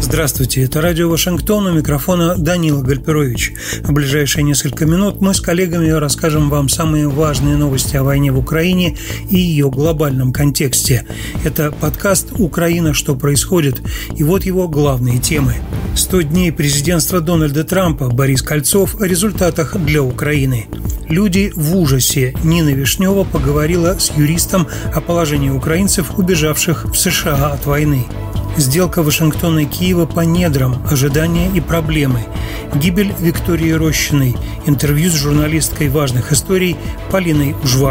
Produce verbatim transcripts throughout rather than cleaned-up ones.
Здравствуйте, это радио Вашингтон, у микрофона Данила Гальперович. В ближайшие несколько минут мы с коллегами расскажем вам самые важные новости о войне в Украине и ее глобальном контексте. Это подкаст «Украина. Что происходит?» И вот его главные темы. сто дней президентства Дональда Трампа. Борис Кольцов о результатах для Украины. Люди в ужасе. Нина Вишнева поговорила с юристом о положении украинцев, убежавших в США от войны. Сделка Вашингтона и Киева по недрам, ожидания и проблемы. Гибель Виктории Рощиной. Интервью с журналисткой важных историй Полиной Ужвак.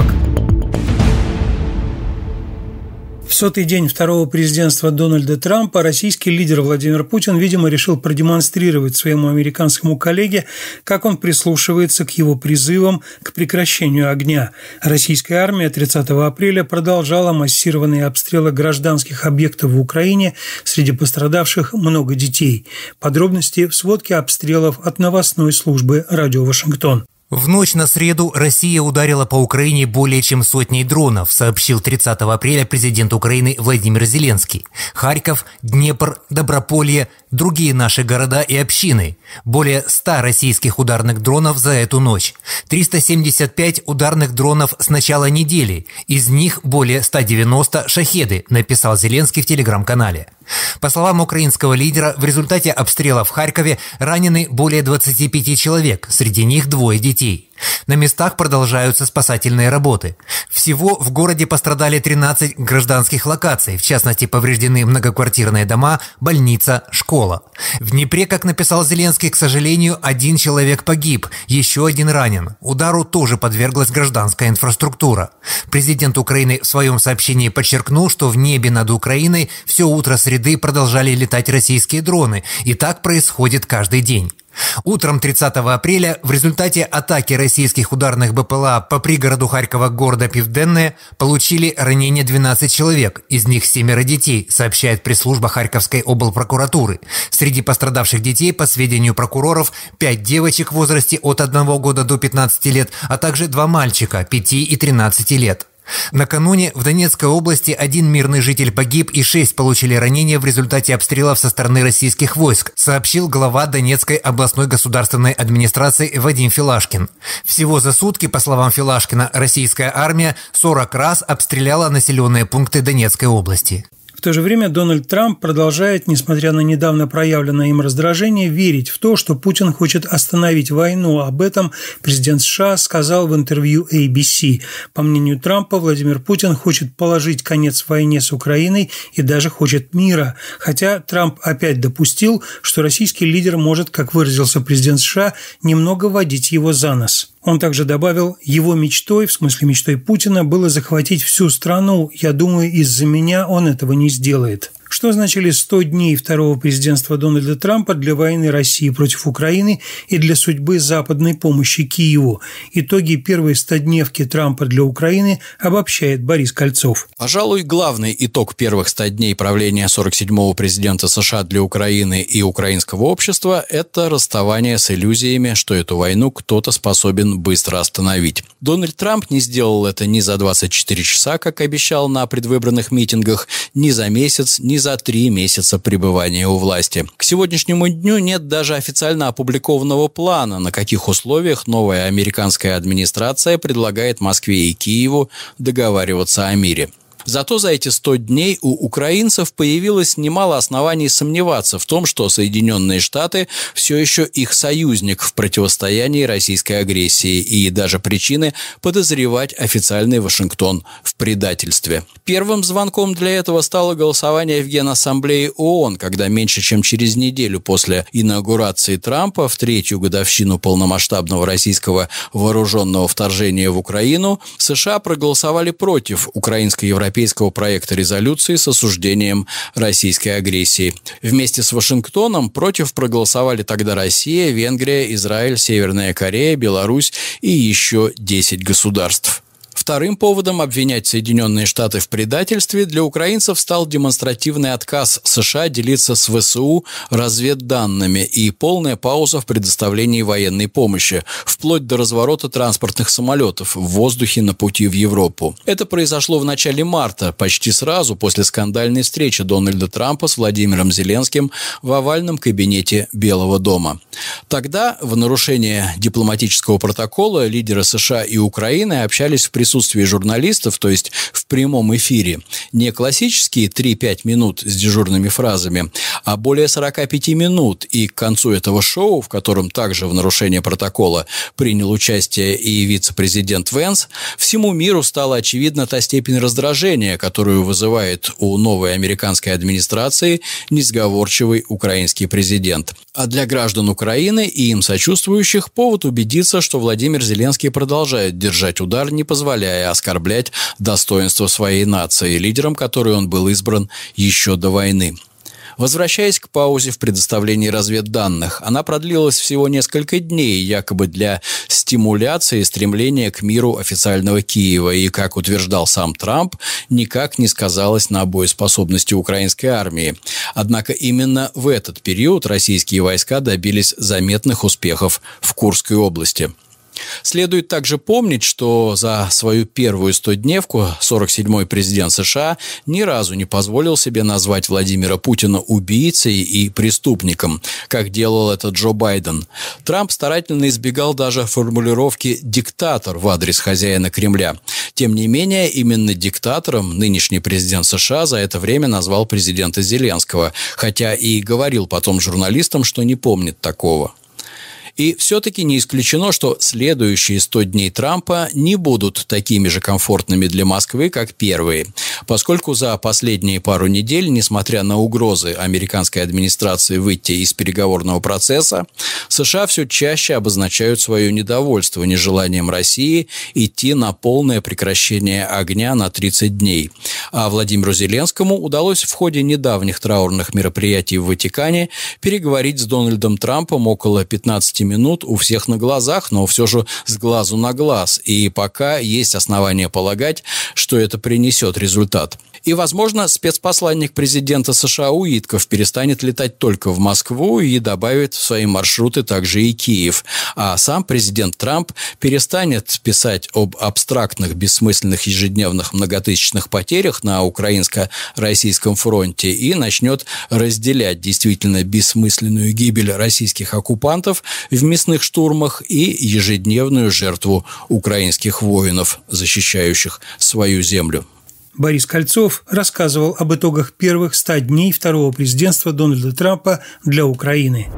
В сотый день второго президентства Дональда Трампа российский лидер Владимир Путин, видимо, решил продемонстрировать своему американскому коллеге, как он прислушивается к его призывам к прекращению огня. Российская армия тридцатого апреля продолжала массированные обстрелы гражданских объектов в Украине, среди пострадавших много детей. Подробности в сводке обстрелов от новостной службы «Радио Вашингтон». В ночь на среду Россия ударила по Украине более чем сотней дронов, сообщил тридцатого апреля президент Украины Владимир Зеленский. Харьков, Днепр, Доброполье, другие наши города и общины. Более ста российских ударных дронов за эту ночь. триста семьдесят пять ударных дронов с начала недели. Из них более ста девяноста «Шахеды», написал Зеленский в телеграм-канале. По словам украинского лидера, в результате обстрела в Харькове ранены более двадцати пяти человек, среди них двое детей. На местах продолжаются спасательные работы. Всего в городе пострадали тринадцать гражданских локаций, в частности повреждены многоквартирные дома, больница, школа. В Днепре, как написал Зеленский, к сожалению, один человек погиб, еще один ранен. Удару тоже подверглась гражданская инфраструктура. Президент Украины в своем сообщении подчеркнул, что в небе над Украиной все утро среды продолжали летать российские дроны, и так происходит каждый день. Утром тридцатого апреля в результате атаки российских ударных БПЛА по пригороду Харькова города Південне получили ранения двенадцать человек, из них семеро детей, сообщает пресс-служба Харьковской облпрокуратуры. Среди пострадавших детей, по сведению прокуроров, пять девочек в возрасте от одного года до пятнадцати лет, а также два мальчика пяти и тринадцати лет. Накануне в Донецкой области один мирный житель погиб и шесть получили ранения в результате обстрелов со стороны российских войск, сообщил глава Донецкой областной государственной администрации Вадим Филашкин. Всего за сутки, по словам Филашкина, российская армия сорок раз обстреляла населенные пункты Донецкой области. В то же время Дональд Трамп продолжает, несмотря на недавно проявленное им раздражение, верить в то, что Путин хочет остановить войну. Об этом президент США сказал в интервью эй би си. По мнению Трампа, Владимир Путин хочет положить конец войне с Украиной и даже хочет мира. Хотя Трамп опять допустил, что российский лидер может, как выразился президент США, немного водить его за нос. Он также добавил, его мечтой, в смысле мечтой Путина, было захватить всю страну. Я думаю, из-за меня он этого не сделает. Что значили сто дней второго президентства Дональда Трампа для войны России против Украины и для судьбы западной помощи Киеву? Итоги первой стодневки Трампа для Украины обобщает Борис Кольцов. Пожалуй, главный итог первых ста дней правления сорок седьмого президента США для Украины и украинского общества – это расставание с иллюзиями, что эту войну кто-то способен быстро остановить. Дональд Трамп не сделал это ни за двадцать четыре часа, как обещал на предвыборных митингах, ни за месяц, ни за три месяца пребывания у власти. К сегодняшнему дню нет даже официально опубликованного плана, на каких условиях новая американская администрация предлагает Москве и Киеву договариваться о мире. Зато за эти сто дней у украинцев появилось немало оснований сомневаться в том, что Соединенные Штаты все еще их союзник в противостоянии российской агрессии, и даже причины подозревать официальный Вашингтон в предательстве. Первым звонком для этого стало голосование в Генассамблее ООН, когда меньше чем через неделю после инаугурации Трампа в третью годовщину полномасштабного российского вооруженного вторжения в Украину США проголосовали против украинско-европейского проекта резолюции с осуждением российской агрессии. Вместе с Вашингтоном против проголосовали тогда Россия, Венгрия, Израиль, Северная Корея, Беларусь и еще десять государств. Вторым поводом обвинять Соединенные Штаты в предательстве для украинцев стал демонстративный отказ США делиться с ВСУ разведданными и полная пауза в предоставлении военной помощи, вплоть до разворота транспортных самолетов в воздухе на пути в Европу. Это произошло в начале марта, почти сразу после скандальной встречи Дональда Трампа с Владимиром Зеленским в овальном кабинете Белого дома. Тогда, в нарушение дипломатического протокола, лидеры США и Украины общались в присутствии журналистов, то есть в прямом эфире. Не классические три-пять минут с дежурными фразами, а более сорок пять минут. И к концу этого шоу, в котором также в нарушение протокола принял участие и вице-президент Венс, всему миру стала очевидна та степень раздражения, которую вызывает у новой американской администрации несговорчивый украинский президент. А для граждан Украины и им сочувствующих повод убедиться, что Владимир Зеленский продолжает держать удар, не позволяя оскорблять достоинство своей нации, лидером которой он был избран еще до войны. Возвращаясь к паузе в предоставлении разведданных, она продлилась всего несколько дней, якобы для стимуляции стремления к миру официального Киева, и, как утверждал сам Трамп, никак не сказалась на боеспособности украинской армии. Однако именно в этот период российские войска добились заметных успехов в Курской области. Следует также помнить, что за свою первую стодневку сорок седьмой президент США ни разу не позволил себе назвать Владимира Путина убийцей и преступником, как делал это Джо Байден. Трамп старательно избегал даже формулировки «диктатор» в адрес хозяина Кремля. Тем не менее, именно диктатором нынешний президент США за это время назвал президента Зеленского, хотя и говорил потом журналистам, что не помнит такого. И все-таки не исключено, что следующие сто дней Трампа не будут такими же комфортными для Москвы, как первые, поскольку за последние пару недель, несмотря на угрозы американской администрации выйти из переговорного процесса, США все чаще обозначают свое недовольство нежеланием России идти на полное прекращение огня на тридцать дней. А Владимиру Зеленскому удалось в ходе недавних траурных мероприятий в Ватикане переговорить с Дональдом Трампом около пятнадцати минут у всех на глазах, но все же с глазу на глаз. И пока есть основания полагать, что это принесет результат. И, возможно, спецпосланник президента США Уитков перестанет летать только в Москву и добавит в свои маршруты также и Киев. А сам президент Трамп перестанет писать об абстрактных, бессмысленных ежедневных многотысячных потерях на украинско-российском фронте и начнет разделять действительно бессмысленную гибель российских оккупантов в мясных штурмах и ежедневную жертву украинских воинов, защищающих свою землю. Борис Кольцов рассказывал об итогах первых ста дней второго президентства Дональда Трампа для Украины.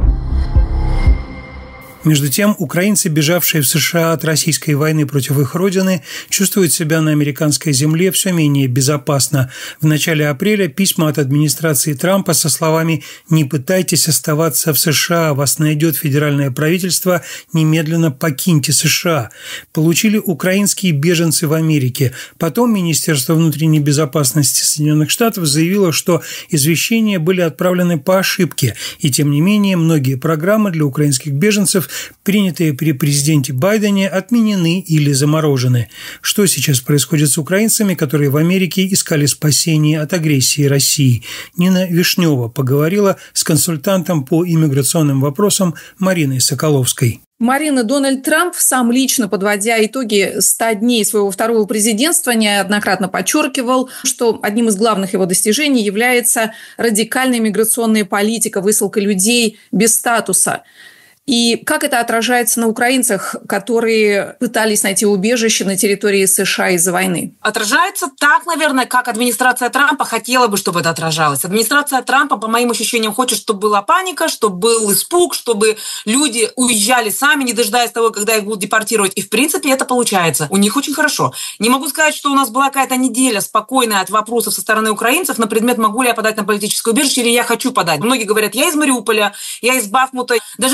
Между тем, украинцы, бежавшие в США от российской войны против их родины, чувствуют себя на американской земле все менее безопасно. В начале апреля письма от администрации Трампа со словами «Не пытайтесь оставаться в США, вас найдет федеральное правительство, немедленно покиньте США» получили украинские беженцы в Америке. Потом Министерство внутренней безопасности Соединенных Штатов заявило, что извещения были отправлены по ошибке, и тем не менее многие программы для украинских беженцев, принятые при президенте Байдене, отменены или заморожены. Что сейчас происходит с украинцами, которые в Америке искали спасения от агрессии России? Нина Вишнева поговорила с консультантом по иммиграционным вопросам Мариной Соколовской. Марина, Дональд Трамп, сам лично подводя итоги ста дней своего второго президентства, неоднократно подчеркивал, что одним из главных его достижений является радикальная миграционная политика, высылка людей без статуса. И как это отражается на украинцах, которые пытались найти убежище на территории США из-за войны? Отражается так, наверное, как администрация Трампа хотела бы, чтобы это отражалось. Администрация Трампа, по моим ощущениям, хочет, чтобы была паника, чтобы был испуг, чтобы люди уезжали сами, не дожидаясь того, когда их будут депортировать. И, в принципе, это получается. У них очень хорошо. Не могу сказать, что у нас была какая-то неделя спокойная от вопросов со стороны украинцев на предмет, могу ли я подать на политическое убежище или я хочу подать. Многие говорят, я из Мариуполя, я из Бахмута. Даже если город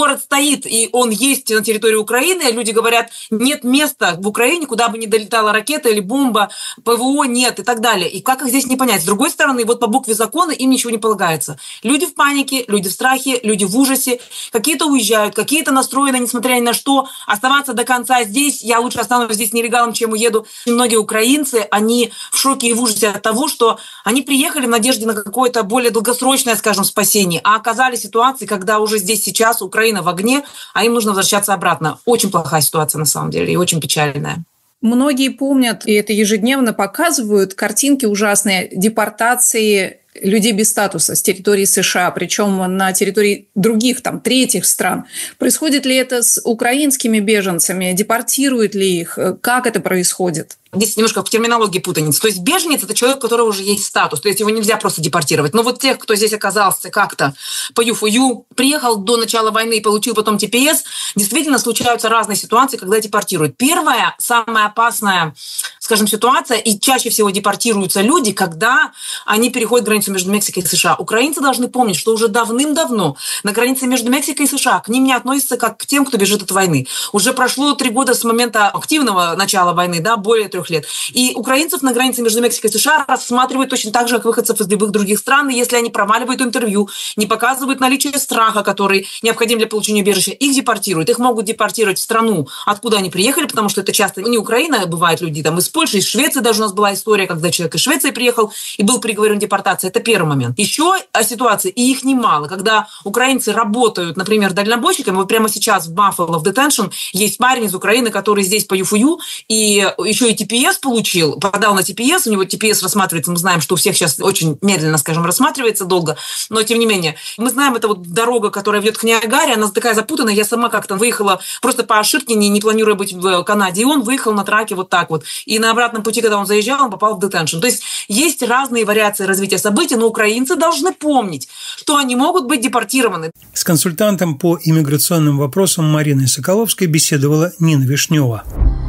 город стоит, и он есть на территории Украины, а люди говорят, нет места в Украине, куда бы ни долетала ракета или бомба, ПВО нет и так далее. И как их здесь не понять? С другой стороны, вот по букве закона им ничего не полагается. Люди в панике, люди в страхе, люди в ужасе. Какие-то уезжают, какие-то настроены, несмотря ни на что, оставаться до конца здесь. Я лучше останусь здесь нелегалом, чем уеду. И многие украинцы, они в шоке и в ужасе от того, что они приехали в надежде на какое-то более долгосрочное, скажем, спасение, а оказались в ситуации, когда уже здесь сейчас Украина в огне, а им нужно возвращаться обратно. Очень плохая ситуация на самом деле и очень печальная. Многие помнят, и это ежедневно показывают, картинки ужасные депортации людей без статуса с территории США, причем на территории других, там, третьих стран. Происходит ли это с украинскими беженцами? Депортируют ли их? Как это происходит? Здесь немножко в терминологии путаница. То есть беженец – это человек, у которого уже есть статус, то есть его нельзя просто депортировать. Но вот тех, кто здесь оказался как-то по ЮФОЮ, приехал до начала войны и получил потом Ти Пи Эс, действительно случаются разные ситуации, когда депортируют. Первая, самая опасная, скажем, ситуация, и чаще всего депортируются люди, когда они переходят границу между Мексикой и США. Украинцы должны помнить, что уже давным-давно на границе между Мексикой и США к ним не относятся как к тем, кто бежит от войны. Уже прошло три года с момента активного начала войны, да, более трех лет. И украинцев на границе между Мексикой и США рассматривают точно так же, как выходцев из любых других стран. И если они проваливают интервью, не показывают наличие страха, который необходим для получения убежища, их депортируют. Их могут депортировать в страну, откуда они приехали, потому что это часто не Украина, бывают люди там из Польши, из Швеции. Даже у нас была история, когда человек из Швеции приехал и был приговорен к депортации. Это первый момент. Еще о ситуации, и их немало, когда украинцы работают, например, дальнобойщиками. Вот прямо сейчас в Баффало, в детеншн, есть парень из Украины, который здесь по ЮФОЮ, и еще и Ти Пи Эс получил, подал на Ти Пи Эс, у него Ти Пи Эс рассматривается, мы знаем, что у всех сейчас очень медленно, скажем, рассматривается долго, но тем не менее, мы знаем, это вот дорога, которая ведет к Ниагаре, она такая запутанная, я сама как-то выехала просто по ошибке, не, не планируя быть в Канаде, и он выехал на траке вот так вот, и на обратном пути, когда он заезжал, он попал в детеншн. То есть есть разные вариации развития событий, но украинцы должны помнить, что они могут быть депортированы. С консультантом по иммиграционным вопросам Мариной Соколовской беседовала Нина Вишнева.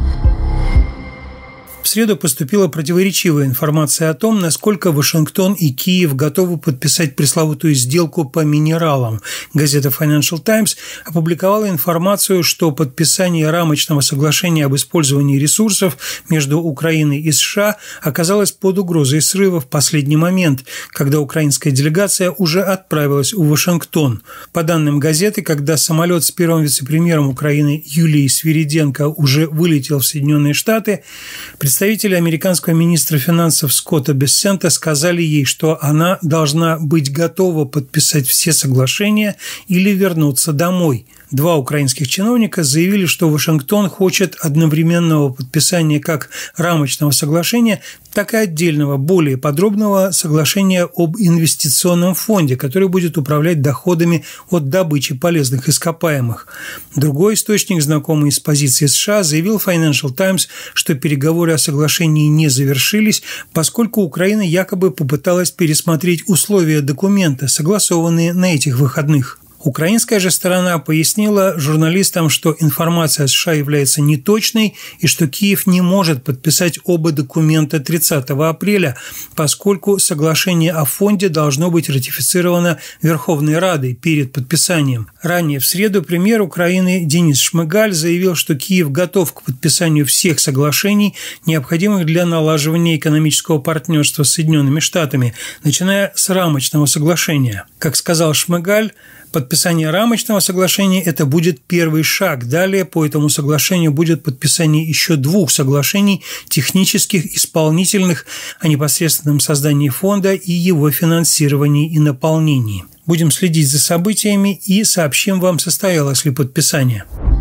В среду поступила противоречивая информация о том, насколько Вашингтон и Киев готовы подписать пресловутую сделку по минералам. Газета Financial Times опубликовала информацию, что подписание рамочного соглашения об использовании ресурсов между Украиной и США оказалось под угрозой срыва в последний момент, когда украинская делегация уже отправилась в Вашингтон. По данным газеты, когда самолет с первым вице-премьером Украины Юлией Свириденко уже вылетел в Соединенные Штаты, представители американского министра финансов Скотта Бессента сказали ей, что она должна быть готова подписать все соглашения или вернуться домой. Два украинских чиновника заявили, что Вашингтон хочет одновременного подписания как рамочного соглашения, так и отдельного, более подробного соглашения об инвестиционном фонде, который будет управлять доходами от добычи полезных ископаемых. Другой источник, знакомый с позиции США, заявил Financial Times, что переговоры о соглашении не завершились, поскольку Украина якобы попыталась пересмотреть условия документа, согласованные на этих выходных. Украинская же сторона пояснила журналистам, что информация о США является неточной и что Киев не может подписать оба документа тридцатого апреля, поскольку соглашение о фонде должно быть ратифицировано Верховной Радой перед подписанием. Ранее в среду премьер Украины Денис Шмыгаль заявил, что Киев готов к подписанию всех соглашений, необходимых для налаживания экономического партнерства с Соединенными Штатами, начиная с рамочного соглашения. Как сказал Шмыгаль, подписание рамочного соглашения – это будет первый шаг. Далее по этому соглашению будет подписание еще двух соглашений технических, исполнительных о непосредственном создании фонда и его финансировании и наполнении. Будем следить за событиями и сообщим вам, состоялось ли подписание.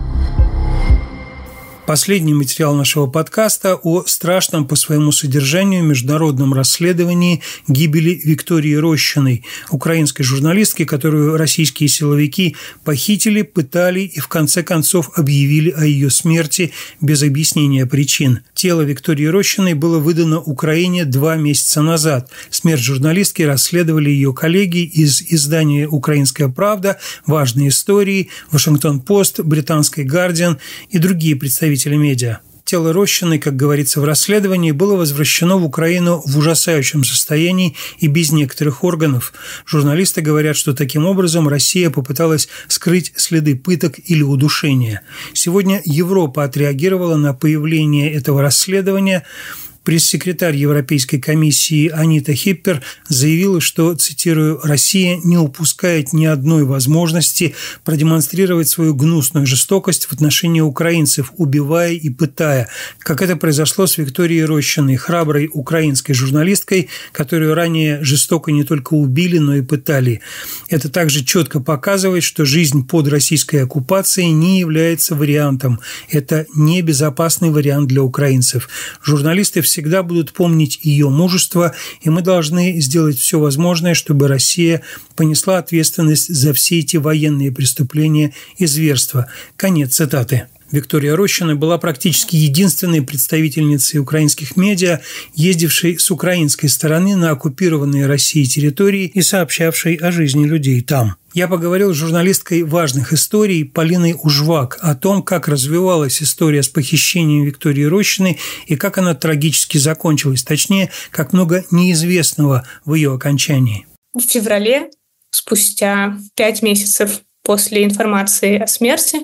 Последний материал нашего подкаста о страшном по своему содержанию международном расследовании гибели Виктории Рощиной, украинской журналистки, которую российские силовики похитили, пытали и в конце концов объявили о ее смерти без объяснения причин. Тело Виктории Рощиной было выдано Украине два месяца назад. Смерть журналистки расследовали ее коллеги из издания «Украинская правда», «Важные истории», «Вашингтон-Пост», «Британский Гардиан» и другие представители медиа. Тело Рощиной, как говорится в расследовании, было возвращено в Украину в ужасающем состоянии и без некоторых органов. Журналисты говорят, что таким образом Россия попыталась скрыть следы пыток или удушения. Сегодня Европа отреагировала на появление этого расследования. Пресс-секретарь Европейской комиссии Анита Хиппер заявила, что, цитирую, «Россия не упускает ни одной возможности продемонстрировать свою гнусную жестокость в отношении украинцев, убивая и пытая, как это произошло с Викторией Рощиной, храброй украинской журналисткой, которую ранее жестоко не только убили, но и пытали. Это также четко показывает, что жизнь под российской оккупацией не является вариантом. Это небезопасный вариант для украинцев. Журналисты все всегда будут помнить ее мужество, и мы должны сделать все возможное, чтобы Россия понесла ответственность за все эти военные преступления и зверства». Конец цитаты. Виктория Рощина была практически единственной представительницей украинских медиа, ездившей с украинской стороны на оккупированные Россией территории и сообщавшей о жизни людей там. Я поговорил с журналисткой важных историй Полиной Ужвак о том, как развивалась история с похищением Виктории Рощиной и как она трагически закончилась, точнее, как много неизвестного в ее окончании. В феврале, спустя пять месяцев после информации о смерти,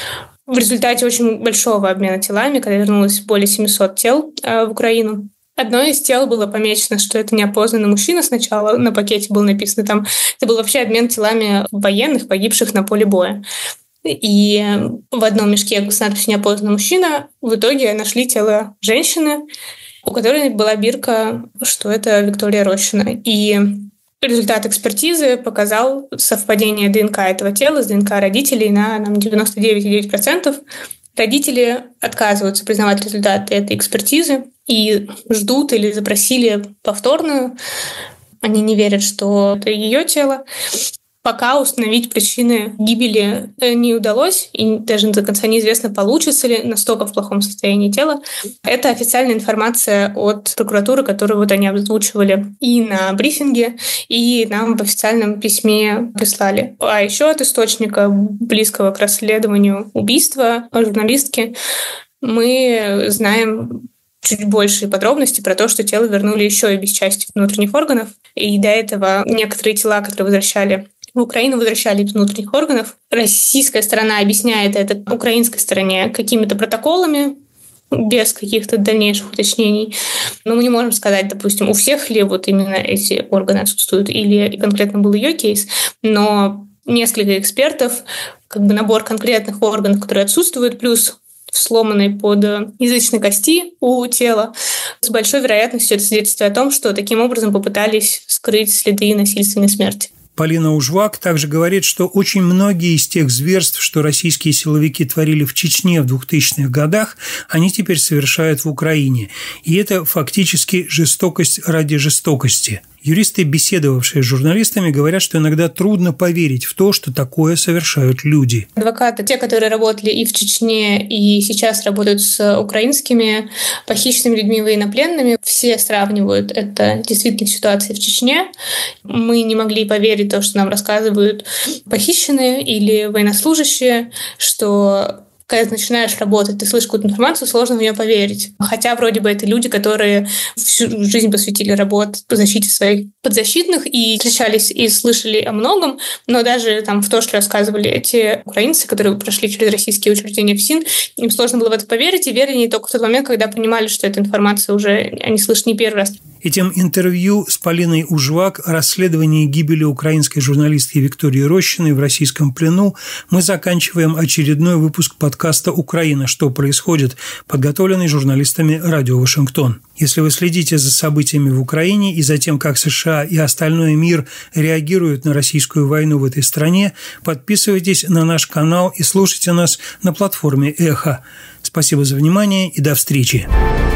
в результате очень большого обмена телами, когда вернулось более семисот тел в Украину, одно из тел было помечено, что это неопознанный мужчина сначала, на пакете было написано там, это был вообще обмен телами военных, погибших на поле боя. И в одном мешке с надписью «неопознанный мужчина» в итоге нашли тело женщины, у которой была бирка, что это Виктория Рощина. И результат экспертизы показал совпадение ДНК этого тела с ДНК родителей на девяносто девять целых девять десятых процента. Родители отказываются признавать результаты этой экспертизы и ждут или запросили повторную. Они не верят, что это ее тело. Пока установить причины гибели не удалось, и даже до конца неизвестно, получится ли, настолько в плохом состоянии тело. Это официальная информация от прокуратуры, которую вот они озвучивали и на брифинге, и нам в официальном письме прислали. А еще от источника, близкого к расследованию убийства журналистки, мы знаем чуть большие подробности про то, что тело вернули еще и без части внутренних органов. И до этого некоторые тела, которые возвращали в Украину, возвращали из внутренних органов. Российская сторона объясняет это украинской стороне какими-то протоколами, без каких-то дальнейших уточнений. Но мы не можем сказать, допустим, у всех ли вот именно эти органы отсутствуют, или конкретно был ее кейс, но несколько экспертов, как бы набор конкретных органов, которые отсутствуют, плюс сломанной под язычной кости у тела, с большой вероятностью это свидетельствует о том, что таким образом попытались скрыть следы насильственной смерти. Полина Ужвак также говорит, что очень многие из тех зверств, что российские силовики творили в Чечне в двухтысячных годах, они теперь совершают в Украине. И это фактически жестокость ради жестокости. Юристы, беседовавшие с журналистами, говорят, что иногда трудно поверить в то, что такое совершают люди. Адвокаты, те, которые работали и в Чечне, и сейчас работают с украинскими похищенными людьми, военнопленными, все сравнивают это действительно ситуацией в Чечне. Мы не могли поверить в то, что нам рассказывают похищенные или военнослужащие, что когда начинаешь работать, ты слышишь какую-то информацию, сложно в нее поверить. Хотя вроде бы это люди, которые всю жизнь посвятили работе по защите своих подзащитных и встречались и слышали о многом, но даже там в то, что рассказывали эти украинцы, которые прошли через российские учреждения ФСИН, им сложно было в это поверить, и верили не только в тот момент, когда понимали, что эта информация уже они слышат не первый раз. Этим интервью с Полиной Ужвак о расследовании гибели украинской журналистки Виктории Рощиной в российском плену мы заканчиваем очередной выпуск подкаста «Украина. Что происходит?», подготовленный журналистами «Радио Вашингтон». Если вы следите за событиями в Украине и за тем, как США и остальной мир реагируют на российскую войну в этой стране, подписывайтесь на наш канал и слушайте нас на платформе «Эхо». Спасибо за внимание и до встречи.